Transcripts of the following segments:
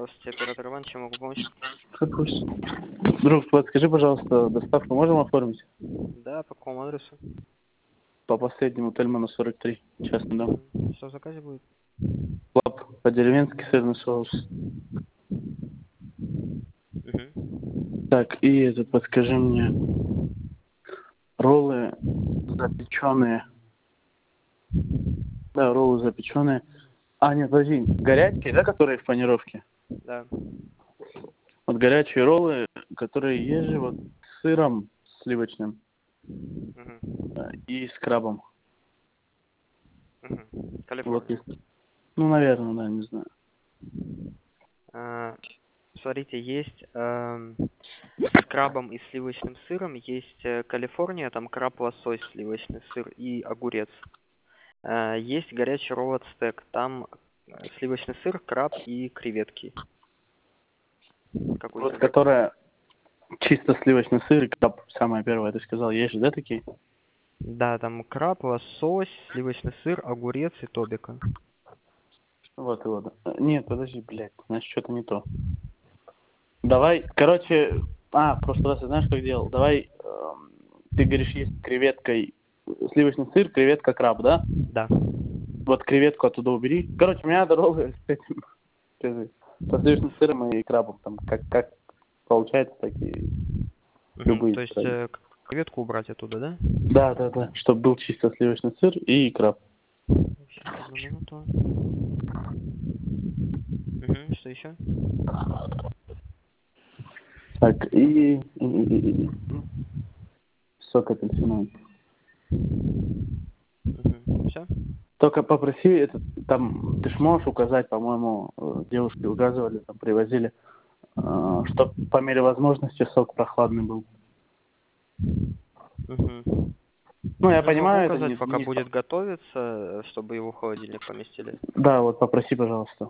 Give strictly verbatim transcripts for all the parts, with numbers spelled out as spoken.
Здравствуйте, оператор Иван, чем могу помочь? Допустим. Друг, подскажи, пожалуйста, доставку можем оформить? Да, по какому адресу? По последнему Тельмана сорок три, частный дом. Что в заказе будет? Лап, по-деревенски сырный соус. Угу. Так, и это, подскажи мне, роллы запеченные. Да, роллы запеченные. А, нет, подожди, горячие, да, которые в панировке? Да. Вот горячие роллы, которые есть же вот с сыром сливочным Угу. и с крабом. Угу. Вот Калифорния. есть. Ну, наверное, да, не знаю. А, смотрите, есть эм, с крабом и сливочным сыром, есть э, Калифорния, там краб, лосось, сливочный сыр и огурец. Э, есть горячий ролл от стек, там э, сливочный сыр, краб и креветки. Какой Вот хотите? которая чисто сливочный сыр и краб, самая первая, ты сказал, есть же, да, такие? Да, там краб, лосось, сливочный сыр, огурец и тобика. Вот, вот. Нет, подожди, блядь, значит, что-то не то. Давай, короче, а, в прошлый раз, я знаешь, как делал? Давай, эм, ты говоришь, есть креветка, и сливочный сыр, креветка, краб, да? Да. Вот креветку оттуда убери. Короче, у меня дорога с этим, скажи, со сливочным сыром и крабом, там, как, как получается, такие Мгм. любые. То есть правильно? э, к- креветку убрать оттуда, да? Да, да, да, чтобы был чисто сливочный сыр и краб. Сейчас, одну минуту. Мгм. Что еще? Так, и, и, и- и- сок апельсиновый. Угу. Все? Только попроси, это, там, ты ж можешь указать, по-моему, э, девушки указывали, там, привозили, чтобы по мере возможности сок прохладный был. Угу. Ну, я Ну, я могу понимаю, это указать, не, пока не... будет готовиться, э, чтобы его в холодильник поместили. Да, вот попроси, пожалуйста.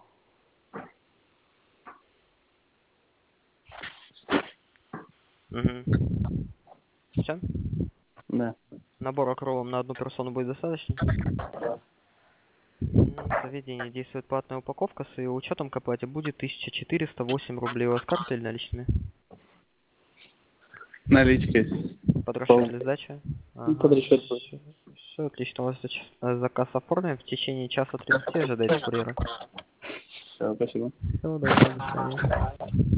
Угу. Все? Да. Набор акролом на одну персону будет достаточно? М, В заведении действует платная упаковка, с ее учетом к оплате будет тысяча четыреста восемь рублей. У вас карты или наличными? Наличка. Под расчет Пол- или сдача? Ну, под Ага, расчет. все, отлично. У вас зач- э, заказ оформлен. В течение часа тридцати ожидайте курьера. Все, спасибо. Всего доброго, до свидания.